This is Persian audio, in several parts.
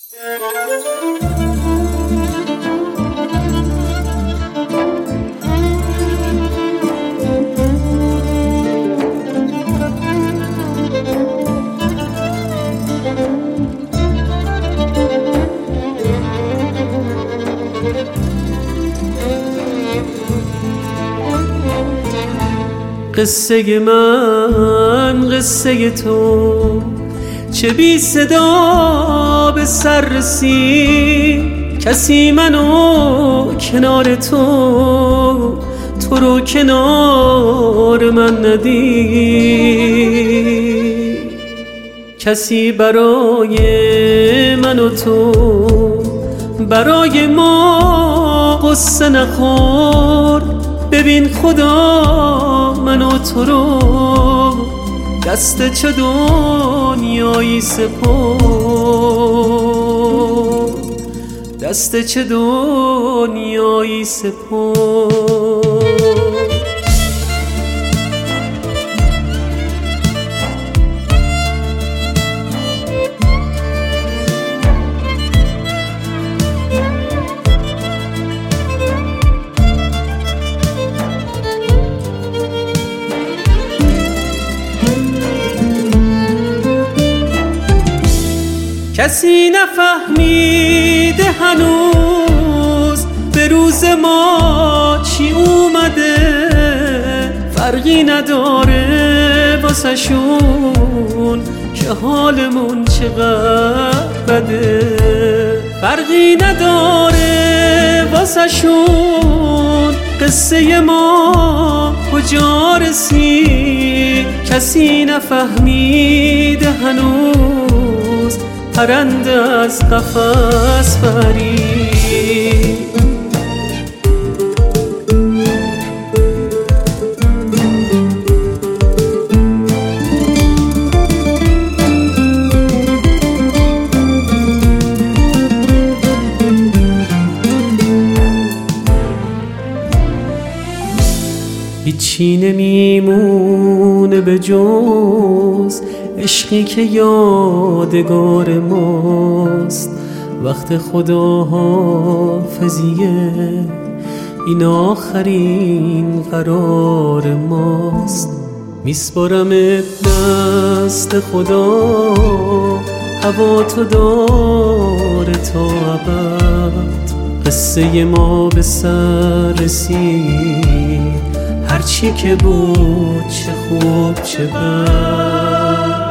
قصه من قصه تو، چه بی صدا به سر رسید. کسی منو کنار تو رو کنار من ندید. کسی برای من و تو، برای ما قصه نخورد. ببین خدا من و تو رو دست چه دنیایی سپرد، دست چه دنیایی سپرد. کسی نفهمیده هنوز به روز ما چی اومده. فرقی نداره واسه شون که حالمون چقدر بده. فرقی نداره واسه شون قصه ما کجا رسید. کسی نفهمیده هنوز پرنده از قفس پرید. هیچی نمیمونه به جز عشقی که یادگار ماست. وقت خداحافظیه، این آخرین قرار ماست. میسپارمت دست خدا، هوا تو داره تا ابد. قصه ما به سر رسید، هرچی که بود چه خوب چه بد.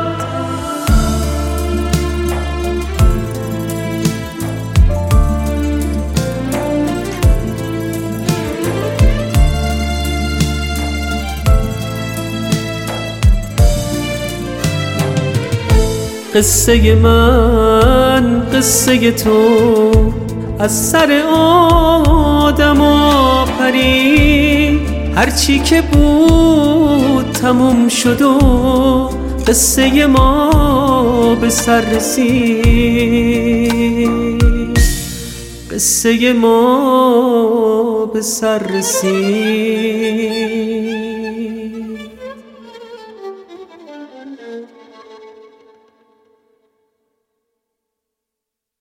قصه من قصه تو، از سر آدم آفرید. هرچی که بود تموم شد و قصه ما به سر رسید. قصه ما به سر رسید.